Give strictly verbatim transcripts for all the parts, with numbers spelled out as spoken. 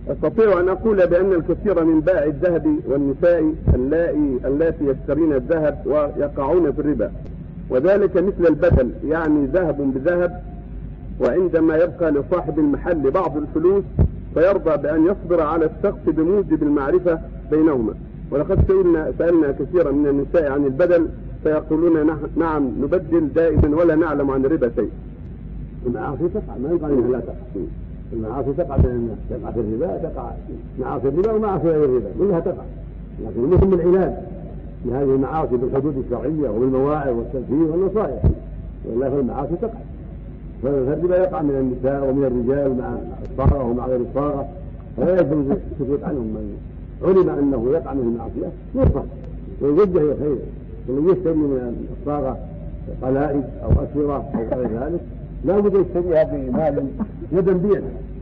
أستطيع أن أقول بأن الكثير من بائع الذهب والنساء اللائي اللاتي يشترين الذهب ويقعون في الربا، وذلك مثل البدل، يعني ذهب بذهب، وعندما يبقى لصاحب المحل بعض الفلوس فيرضى بأن يصبر على الشخص بموجب المعرفة بينهما. ولقد سألنا, سألنا كثيرا من النساء عن البدل فيقولون نعم نبدل دائما ولا نعلم عن الربا شيء. المعاصي تقع، ما يقال انها لا تقع. المعاصي تقع بين الناس، تقع في الربا، تقع معاصي الربا ومعاصي غير الربا، كلها تقع. لكن المهم العلاج لهذه المعاصي بالحدود الشرعيه وبالمواعظ والتنفيذ والنصائح، والا فالمعاصي تقع. فالربا يقع من النساء ومن الرجال مع الصاغه ومع غير الصاغه، فلا يجوز السكوت عنهم. من علم انه يقع من المعصيه ينصح ويوجه الى خير. ومن يشتري من الصاغه قلائد او اسوره او غير ذلك لا بد يشتريها بمال يدا بيد،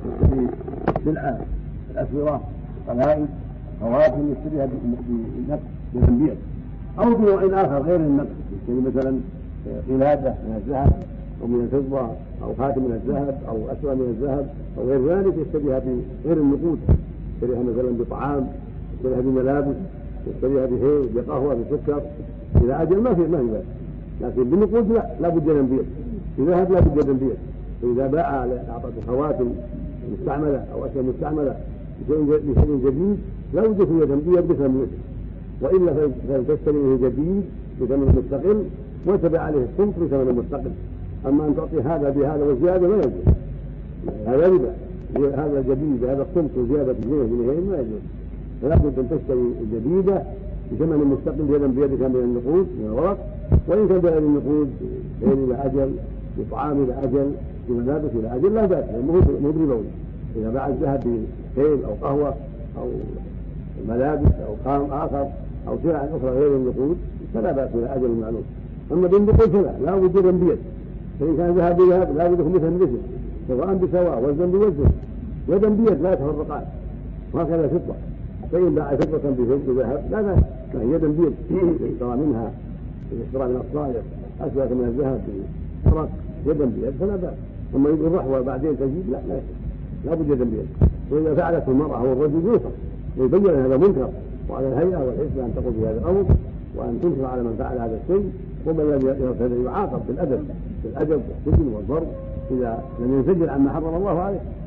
بسلعه الاسوره قلائد خواتم يشتريها بنقد يدا بيد، او بنوع اخر غير النقد، يشتري مثلا قلاده من الذهب او من الفضه او خاتم من الذهب او اسوره من الذهب او غير ذلك، يشتريها بغير النقود، يشتريها مثلا بطعام، يشتريها بملابس، يشتريها بهيل بقهوه بسكر الى اجل ما في ما في بأس. لكن بالنقود لا لا بد يدا بيد، الذهب لا بد يدا بيد. فاذا باع اعطت خواتم مستعمله او اشياء مستعمله بشيء جديد لا بد في يدا بيد بثمن، والا فلتشتريه جديد بثمن مستقل وتبع عليه الصمت بثمن مستقل. اما ان تعطي هذا بهذا وزياده ما يجوز، هذا ربا. هذا الجديد بهذا الصمت وزياده جنيه جنيهين ما يجوز. فلا بد ان تشتري الجديده بثمن مستقل يدا بيد كان من النقود من الورق، وان كان بغير النقود غير الى اجل، بطعام الى اجل، بملابس الى اجل لا باس، مو بربوي. اذا باع الذهب بخيل او قهوه او ملابس او خام اخر او سلع اخرى غير النقود فلا باس الى اجل معلوم. اما بالنقود فلا لا بد يدا بيد. فان كان ذهب بذهب لا بد مثل مثل، سواء بسواء وزن بوزن، يدا بيد لا يتفرقان. وهكذا فضه، فإن باع فضة بذهب لا باس، فهي يدا بيد يشترى منها يشترى من الصائغ أسود من الذهب بفرق يدا بيد فلا باس. أما يقول رحوة وبعدين تجيب لا لا لا بد يدا بيد. وإذا فعلته المرأة أو الرجل يوصف ويبين هذا منكر، وعلى الهيئة والحسبة أن تقول بهذا الأمر وأن تنكر على من فعل هذا الشيء، ومن لم يرتد يعاقب بالأدب بالأدب والسجن والضرب إذا لم ينزجر عما حرم الله عليه.